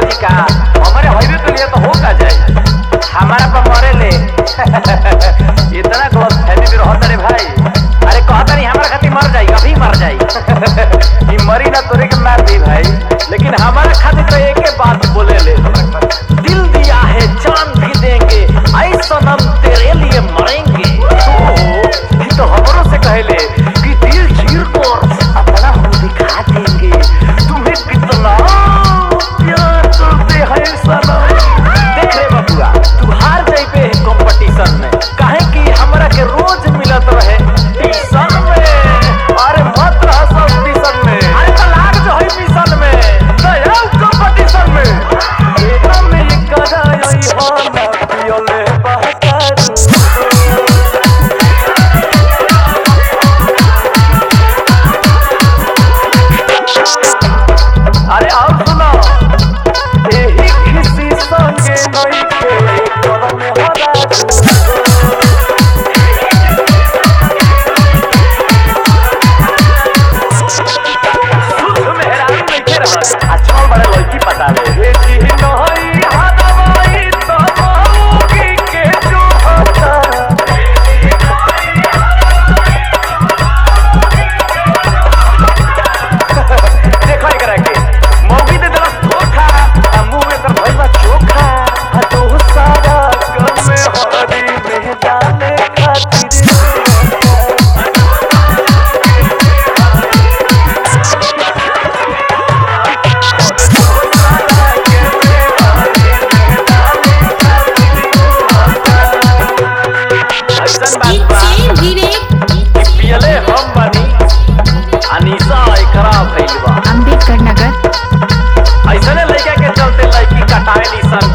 खोजी का हमारे हाईवे के लिए तो हो का जाए हमारा पर मरे ले इतना गलत फहमी में रहत रे भाई। अरे कहता नहीं हमारा खातिर मर जाई अभी मर जाई ई मरी ना तोरे के मार दी भाई लेकिन हमारा खातिर तो एक ही बात बोले ले दिल दिया है जान भी देंगे ऐ सनम तेरे लिए मरेंगे। तो हमरों से कहले कि दिल चीर कर अपना हम दिखा देंगे तुम्हें कितना प्यार करते हैं सनम। देख रे बबुआ तू हार जाइबे कंपटीशन में काहे कि हमरा के रोज मिलत रहे टीशन में। अरे मत रह सब टीशन में अरे तो लाग जो है टीशन में तो कंपटीशन में एकदम में ये कदा यही हो ना पियोले अरे आओ सुनो यही किसी संगे नहीं के करम हरा सुध मेहरान नहीं के रहा अच्छा बड़े लड़की पता ले ये जी नहीं हदवाई तो मौकी के जो होता देखो एकरा के मौगी दे देला धोखा आ मुंह में कर भइबा चोखा आ तो सारा गम में हरी में जाने खातिर पियले हम बनी अनीसा एकरा भइलबा अम्बेडकर नगर ऐसने लड़का के चलते लड़की कटाए ली सन